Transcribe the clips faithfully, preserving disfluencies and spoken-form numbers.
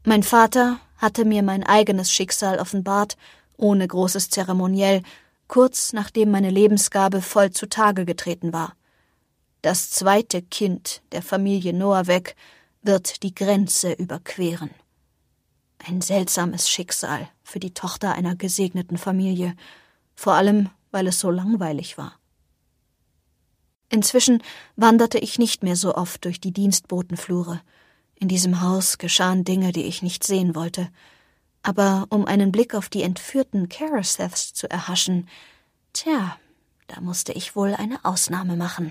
Mein Vater hatte mir mein eigenes Schicksal offenbart, ohne großes Zeremoniell, kurz nachdem meine Lebensgabe voll zutage getreten war. Das zweite Kind der Familie Noavec wird die Grenze überqueren. Ein seltsames Schicksal für die Tochter einer gesegneten Familie, vor allem, weil es so langweilig war. Inzwischen wanderte ich nicht mehr so oft durch die Dienstbotenflure. In diesem Haus geschahen Dinge, die ich nicht sehen wollte. Aber um einen Blick auf die entführten Caraseths zu erhaschen, tja, da musste ich wohl eine Ausnahme machen.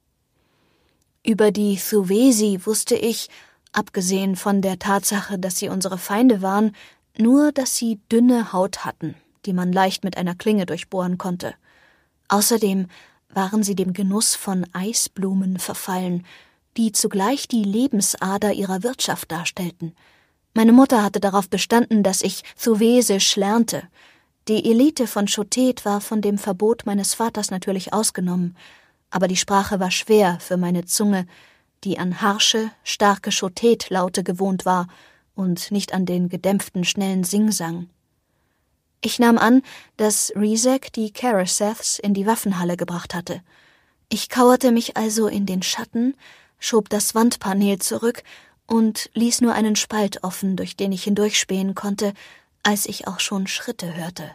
Über die Thuvesi wusste ich, abgesehen von der Tatsache, dass sie unsere Feinde waren, nur, dass sie dünne Haut hatten, die man leicht mit einer Klinge durchbohren konnte. Außerdem waren sie dem Genuss von Eisblumen verfallen, die zugleich die Lebensader ihrer Wirtschaft darstellten. Meine Mutter hatte darauf bestanden, dass ich Thuvesisch lernte. Die Elite von Chotet war von dem Verbot meines Vaters natürlich ausgenommen, aber die Sprache war schwer für meine Zunge, die an harsche, starke Chotet-Laute gewohnt war und nicht an den gedämpften, schnellen Singsang. Ich nahm an, dass Rizek die Caraseths in die Waffenhalle gebracht hatte. Ich kauerte mich also in den Schatten, schob das Wandpaneel zurück und ließ nur einen Spalt offen, durch den ich hindurchspähen konnte, als ich auch schon Schritte hörte.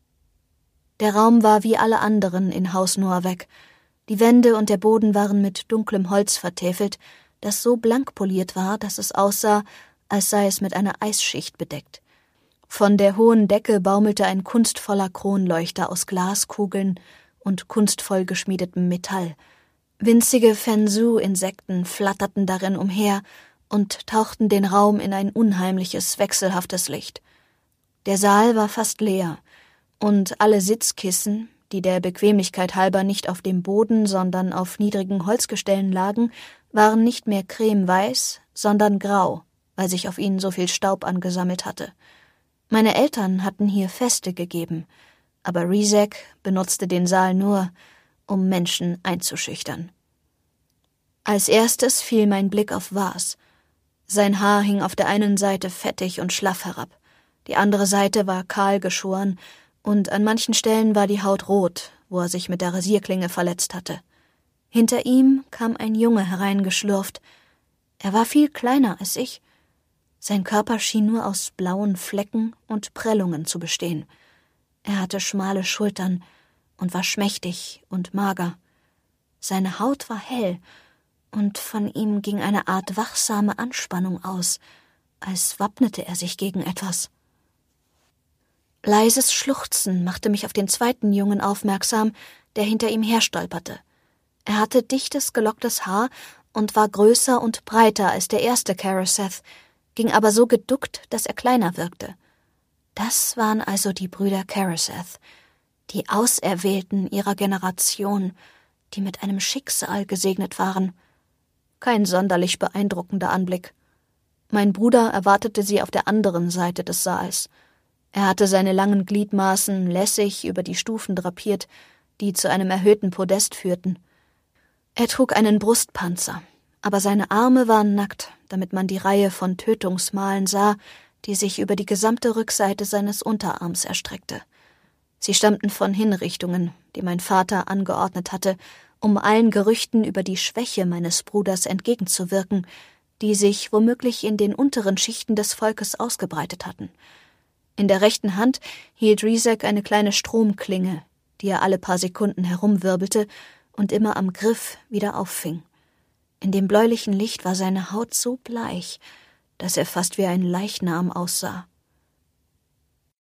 Der Raum war wie alle anderen in Haus Noavec. Die Wände und der Boden waren mit dunklem Holz vertäfelt, das so blank poliert war, dass es aussah, als sei es mit einer Eisschicht bedeckt. Von der hohen Decke baumelte ein kunstvoller Kronleuchter aus Glaskugeln und kunstvoll geschmiedetem Metall. Winzige Fensu-Insekten flatterten darin umher und tauchten den Raum in ein unheimliches, wechselhaftes Licht. Der Saal war fast leer, und alle Sitzkissen, die der Bequemlichkeit halber nicht auf dem Boden, sondern auf niedrigen Holzgestellen lagen, waren nicht mehr cremeweiß, sondern grau, weil sich auf ihnen so viel Staub angesammelt hatte. Meine Eltern hatten hier Feste gegeben, aber Rizek benutzte den Saal nur, um Menschen einzuschüchtern. Als erstes fiel mein Blick auf Vas. Sein Haar hing auf der einen Seite fettig und schlaff herab, die andere Seite war kahl geschoren, und an manchen Stellen war die Haut rot, wo er sich mit der Rasierklinge verletzt hatte. Hinter ihm kam ein Junge hereingeschlurft. Er war viel kleiner als ich. Sein Körper schien nur aus blauen Flecken und Prellungen zu bestehen. Er hatte schmale Schultern und war schmächtig und mager. Seine Haut war hell, und von ihm ging eine Art wachsame Anspannung aus, als wappnete er sich gegen etwas. Leises Schluchzen machte mich auf den zweiten Jungen aufmerksam, der hinter ihm herstolperte. Er hatte dichtes, gelocktes Haar und war größer und breiter als der erste Caraseth, ging aber so geduckt, dass er kleiner wirkte. Das waren also die Brüder Caraseth, die Auserwählten ihrer Generation, die mit einem Schicksal gesegnet waren. Kein sonderlich beeindruckender Anblick. Mein Bruder erwartete sie auf der anderen Seite des Saals. Er hatte seine langen Gliedmaßen lässig über die Stufen drapiert, die zu einem erhöhten Podest führten. Er trug einen Brustpanzer, aber seine Arme waren nackt, damit man die Reihe von Tötungsmalen sah, die sich über die gesamte Rückseite seines Unterarms erstreckte. Sie stammten von Hinrichtungen, die mein Vater angeordnet hatte, um allen Gerüchten über die Schwäche meines Bruders entgegenzuwirken, die sich womöglich in den unteren Schichten des Volkes ausgebreitet hatten. In der rechten Hand hielt Rizek eine kleine Stromklinge, die er alle paar Sekunden herumwirbelte und immer am Griff wieder auffing. In dem bläulichen Licht war seine Haut so bleich, dass er fast wie ein Leichnam aussah.